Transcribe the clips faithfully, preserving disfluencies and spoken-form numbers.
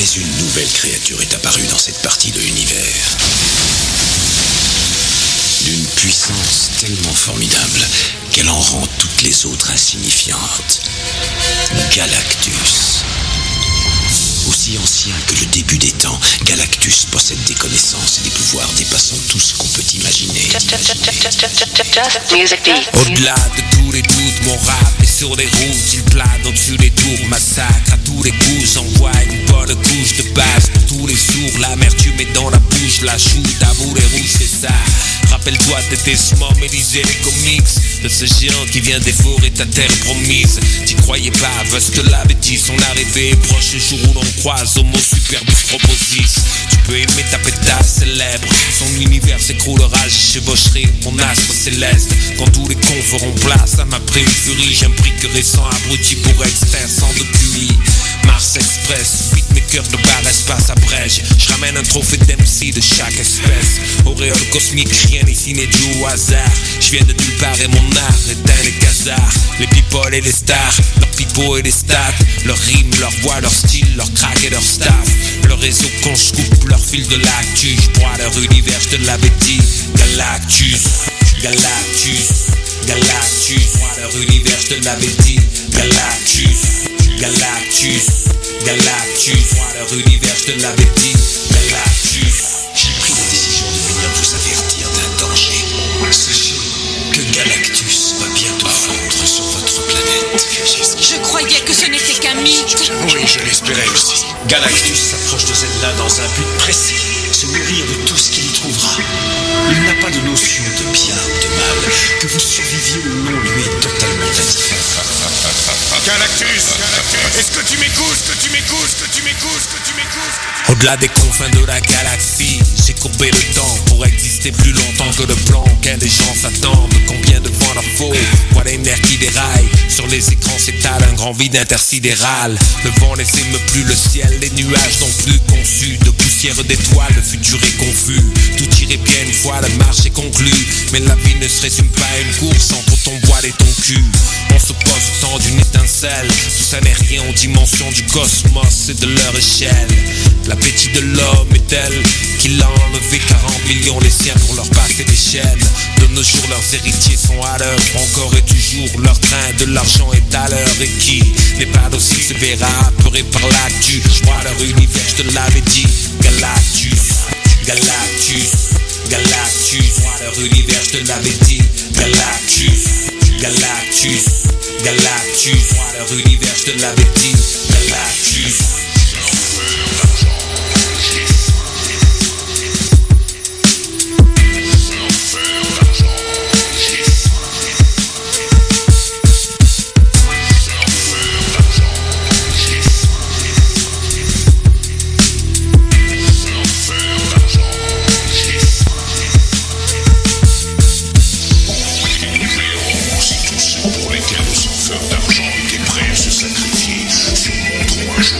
Mais une nouvelle créature est apparue dans cette partie de l'univers. D'une puissance tellement formidable qu'elle en rend toutes les autres insignifiantes. Galactus. Aussi ancien que le début des temps, Galactus possède des connaissances et des pouvoirs dépassant tout ce qu'on peut imaginer. Au-delà de tous les doutes, mon rap est sur les routes. Il plane au-dessus des tours, massacre à tous les coups. J'envoie une bonne couche de base pour tous les sourds. L'amertume est dans la bouche, la choue, d'amour et rouge, c'est ça. Rappelle-toi de tes smom et lisez les comics de ce géant qui vient dévorer ta terre promise. T'y croyais pas, Vos te l'avait dit, son arrivée est proche. Le jour où l'on croise Homo Superbus Proposis. Tu peux aimer ta pétasse célèbre, son univers s'écroulera, je chevaucherai mon astre céleste. Quand tous les cons feront place à ma préfurie, j'imbriquerai sans abruti pour extraire sans de pluie. Mars Express, beatmaker de bar espace à Brège. Je ramène un trophée d'M C de chaque espèce. Auréole cosmique, rien ici n'est dû au hasard. Je viens de nulle part et mon art éteint les casards. Les people et les stars, leurs pipeaux et les stats, leurs rimes, leur voix, leur style, leur crack et leur staff. Leur réseau quand je coupe leur fil de l'actu. Je broie leur univers, je te l'avais dit. Galactus, Galactus, Galactus. Je broie leur univers, je te l'avais dit. Galactus, Galactus, Galactus. Je broie leur univers, je te l'avais dit. Galactus. J'ai pris la décision de venir vous avertir d'un danger. Sachez que Galactus va bientôt fondre sur votre planète. Je croyais que ce n'était qu'un mythe. Oui, je l'espérais aussi. Galactus s'approche de Zelda dans un but précis, se nourrir de tout ce qu'il y trouvera. Il n'a pas de notion de bien ou de mal. Que vous surviviez ou non lui est totalement indifférent. Galactus, est-ce que tu m'écoutes, que tu m'écoutes, que tu m'écoutes, que tu m'écoutes? Au-delà des confins de la galaxie, j'ai courbé le temps pour exister plus longtemps que le plan auquel les gens s'attendent. Combien de vent la faut, voilà les nerfs qui déraillent. Sur les écrans s'étale un grand vide intersidéral. Le vent n'essaime plus le ciel, les nuages n'ont plus conçu de poussière d'étoiles, le futur est confus. Tout irait bien une fois la marche est conclue, mais la vie ne se résume pas à une course entre ton voile et ton cul. On se pose au temps d'une étincelle, tout ça n'est rien aux dimensions du cosmos et de leur échelle. L'appétit de l'homme est tel qu'il a enlevé quarante millions les siens pour leur passer des chaînes. De nos jours leurs héritiers sont à l'heure, encore et toujours leur train de l'argent est à l'heure. Et qui n'est pas docile se verra apeuré par l'actu. Je vois leur univers, je te l'avais dit. Galactus, Galactus, Galactus. Je vois leur univers, je te l'avais dit. Galactus, Galactus, Galactus. Je vois leur univers, je te l'avais dit. Galactus. Pour lesquels le surfeur d'argent était prêt à se sacrifier, surmonteront un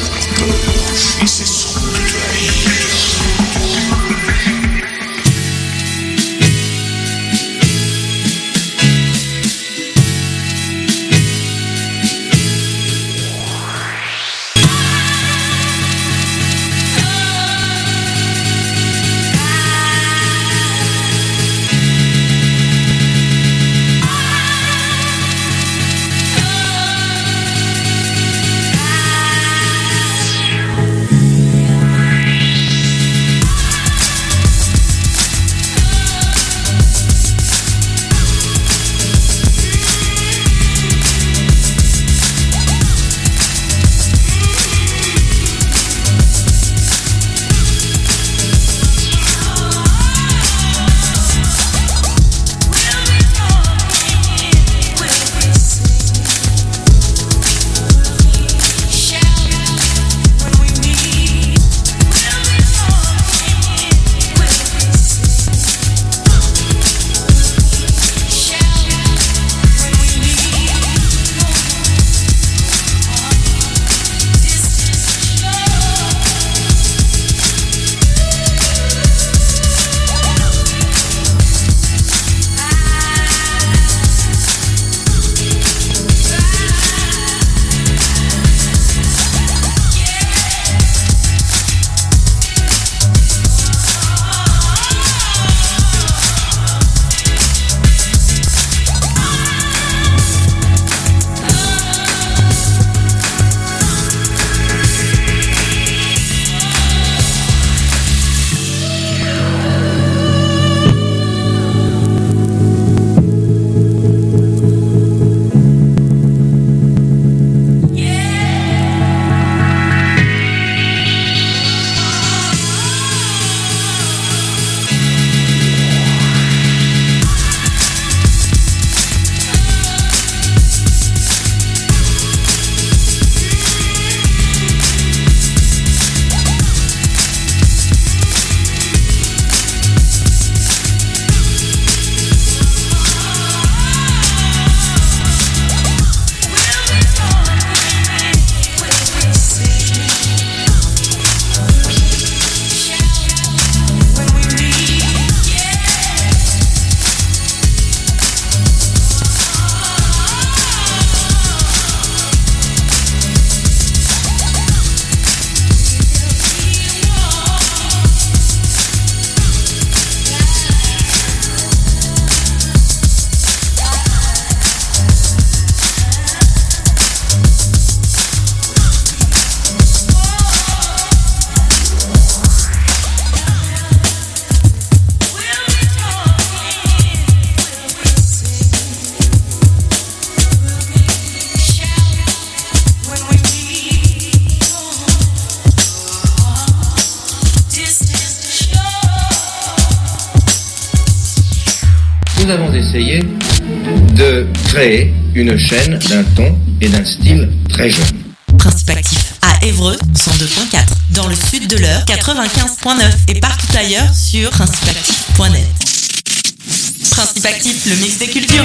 nous avons essayé de créer une chaîne d'un ton et d'un style très jeune. Principe actif à Évreux, cent deux point quatre, dans le sud de l'Eure, quatre-vingt-quinze point neuf et partout ailleurs sur principe actif point net. Principe actif, le mix des cultures.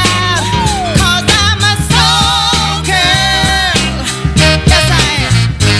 Yes, I am.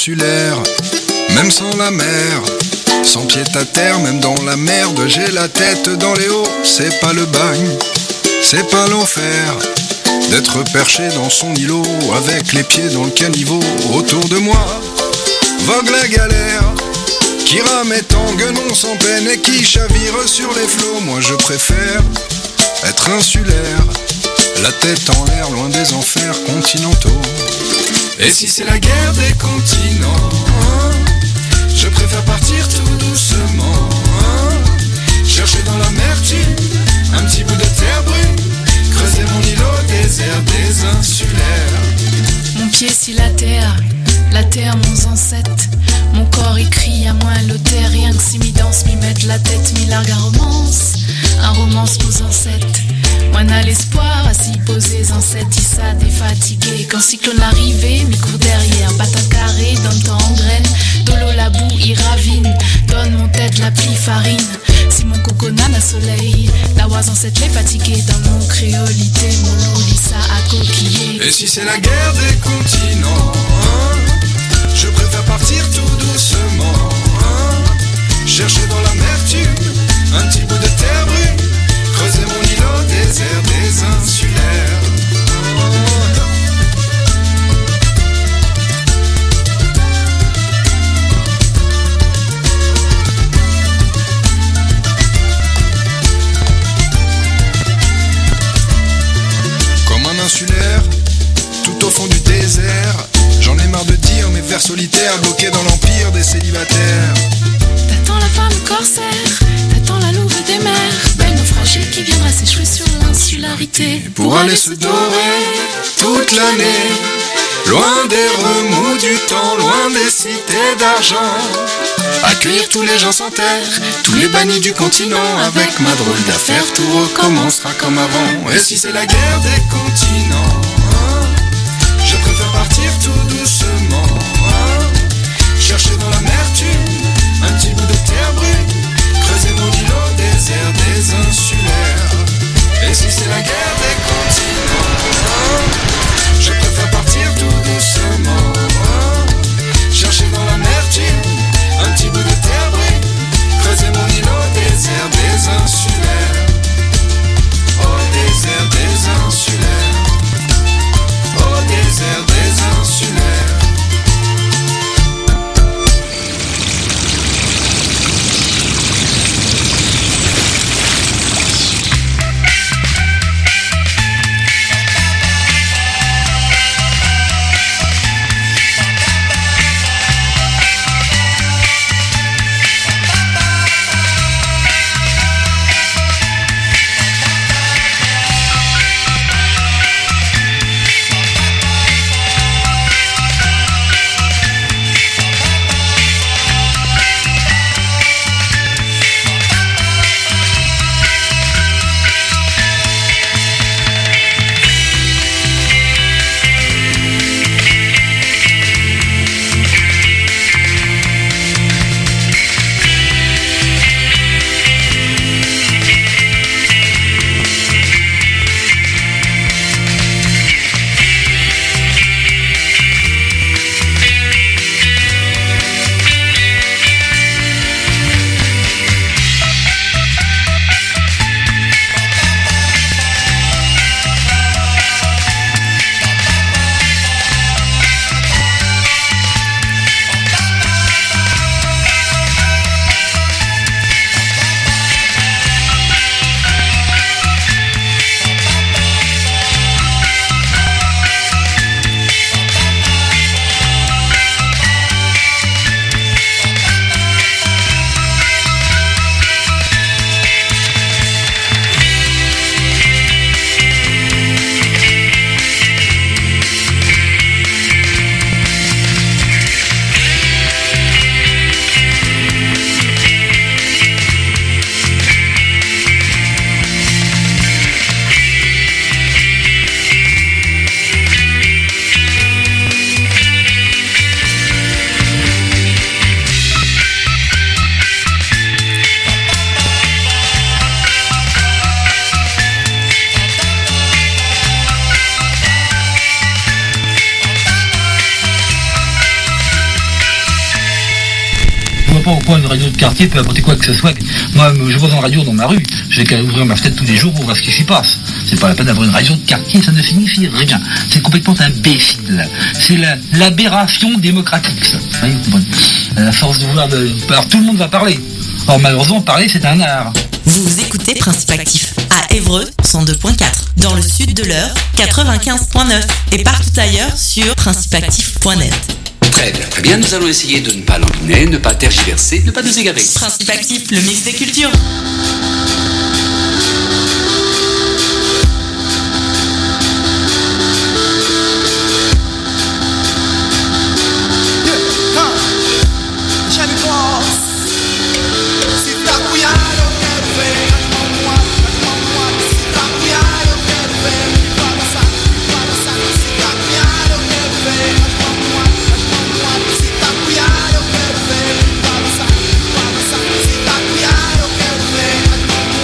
insulaire, même sans la mer, sans pied à terre, même dans la merde, j'ai la tête dans les hauts. C'est pas le bagne, c'est pas l'enfer, d'être perché dans son îlot, avec les pieds dans le caniveau. Autour de moi, vogue la galère, qui rame et tangue non sans peine et qui chavire sur les flots. Moi je préfère être insulaire, la tête en l'air, loin des enfers continentaux. Et si c'est la guerre des continents, je préfère partir tout doucement, chercher dans l'amertume un petit bout de terre brune, creuser mon îlot au désert des insulaires. Mon pied si la terre, la terre mon ancêtre, mon corps écrit à moins l'auteur, rien que si mi danse, mi mette la tête, mi largue à romance, un romance pose ancêtre. Moi n'a l'espoir à s'y poser en cette issa défatigué. Quand cyclone arrivé, mi court derrière, bata carré, donne temps en graine, dolo la boue, il ravine, donne mon tête la pli farine. Si mon coconat n'a soleil, la oise en cette les fatigué, dans mon créolité, mon lolissa à coquiller. Et si c'est la guerre des continents, je préfère partir tout doucement, chercher dans l'amertume un petit bout de terre brune, creuser mon îlot au désert des insulaires. Comme un insulaire, tout au fond du désert, j'en ai marre de dire mes vers solitaires, bloqués dans l'empire des célibataires. T'attends la femme corsaire, t'attends la louve des mers, belle naufragée qui viendra s'échouer sur l'insularité, pour, pour aller se dorer toute l'année, loin des remous du temps, loin des cités d'argent, accueillir tous les gens sans terre, tous les bannis du continent. Avec ma drôle d'affaire, tout recommencera comme avant. Et si c'est la guerre des continents, je préfère partir tout doucement, chercher dans l'amertume un petit bout de terre brune, creuser mon îlot au désert des insulaires. Et si c'est la guerre des continents, je préfère partir tout doucement, chercher dans l'amertume un petit bout de terre brune, creuser mon îlot au désert des insulaires. Au désert des insulaires, au désert des insulaires. pas pourquoi une radio de quartier peut apporter quoi que ce soit. Moi, je vois une radio dans ma rue, je vais qu'à ouvrir ma fenêtre tous les jours pour voir ce qui s'y passe. C'est pas la peine d'avoir une radio de quartier, ça ne signifie rien. C'est complètement imbécile. C'est la, l'aberration démocratique, ça. Oui, à la force de vouloir... De... Alors tout le monde va parler. Or malheureusement, parler, c'est un art. Vous écoutez Principe Actif à Évreux cent deux point quatre, dans le sud de l'Eure quatre-vingt-quinze point neuf et partout ailleurs sur principe actif point net. Très bien, très bien, nous allons essayer de ne pas lambiner, ne pas tergiverser, ne pas nous égarer. Principe Actif, le mix des cultures. Cuidado,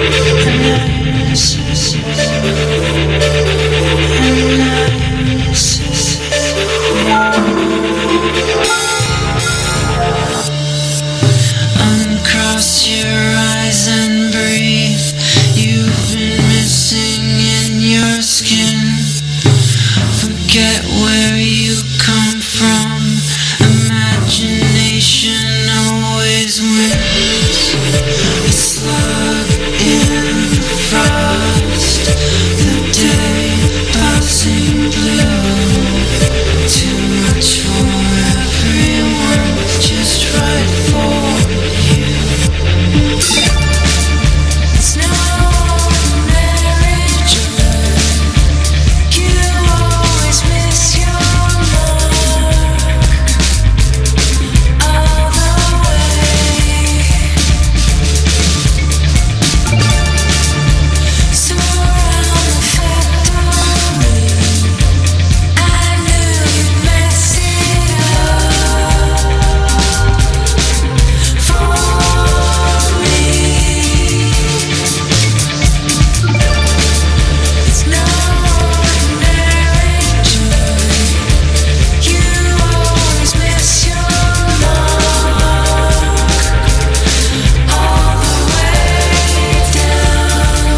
Uncross your eyes and breathe. You've been missing in your skin. Forget where you come from. Imagination always wins. A slug in the frost. The day passing blue. Too much for everyone, just right for you. It's no marriage. You always miss your mark. All the way. Somewhere around the factory, I knew you'd mess it up for me. It's no ordinary joy. You always miss your mark. All the way down.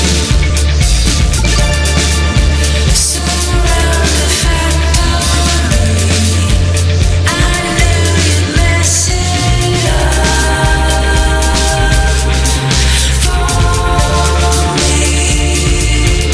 Somewhere around the factory, I knew you'd mess it up for me.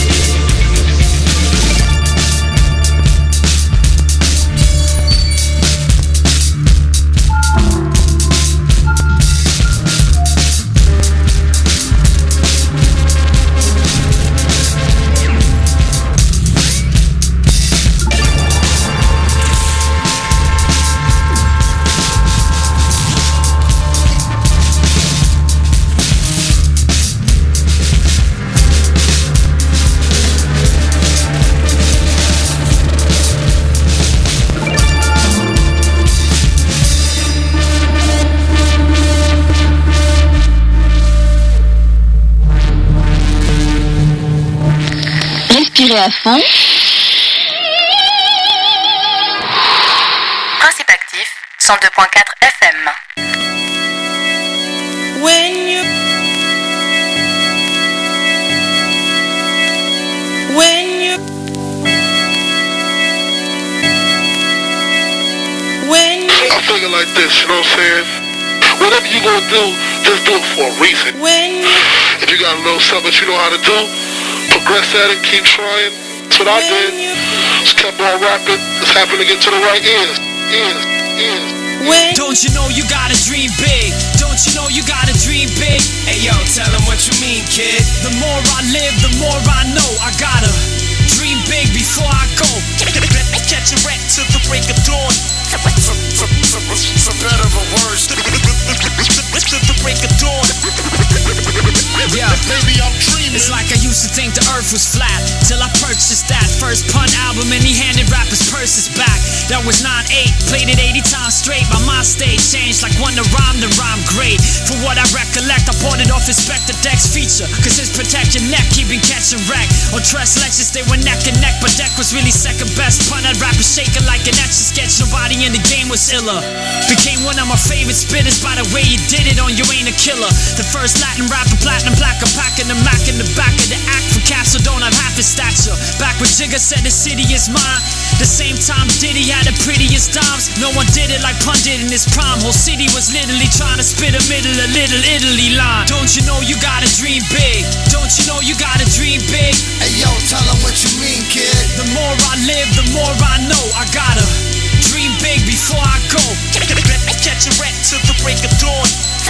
Respirez à fond. Principe actif, cent deux point quatre F M. When you When you When you I figure like this, you know what I'm saying? Whatever you gonna do, just do it for a reason. When you If you got a little something that you know how to do, progress at it, keep trying. That's what I did. Just kept on rapping. Just happened to get to the right ears. Ears. Ears. When Don't you know you gotta dream big? Don't you know you gotta dream big? Hey yo, tell them what you mean, kid. The more I live, the more I know. I gotta dream big before I go. Catch a wreck till the break of dawn. For, for, for, for, for better or worse, till the break of dawn. Yeah, Baby, I'm dreaming. it's like I used to think the earth was flat till I purchased that first pun album and he handed rappers purses back. That was nine eight, played it eighty times straight. My mind state changed like one to rhyme to rhyme great. For what I recollect, I bought it off Inspector Deck's feature. Cause his protect your neck, he been catching wreck. On Tress Lexus, they were neck and neck, but Deck was really second best. Pun had rappers shaking like an etch a sketch. Nobody in the game was iller. Became one of my favorite spitters by the way you did it on You Ain't a Killer. The first Latin rapper, platinum plaque, packing the Mac in the back of the act. For cats who don't have half his stature. Back when Jigga said the city is mine. The same time Diddy had the prettiest dimes. No one did it like Pun did in his prime. Whole city was literally trying to spit a middle of Little Italy line. Don't you know you gotta dream big? Don't you know you gotta dream big? Hey yo, tell them what you mean, kid. The more I live, the more I know. I gotta dream big before I go. Catch a wreck till the break of dawn.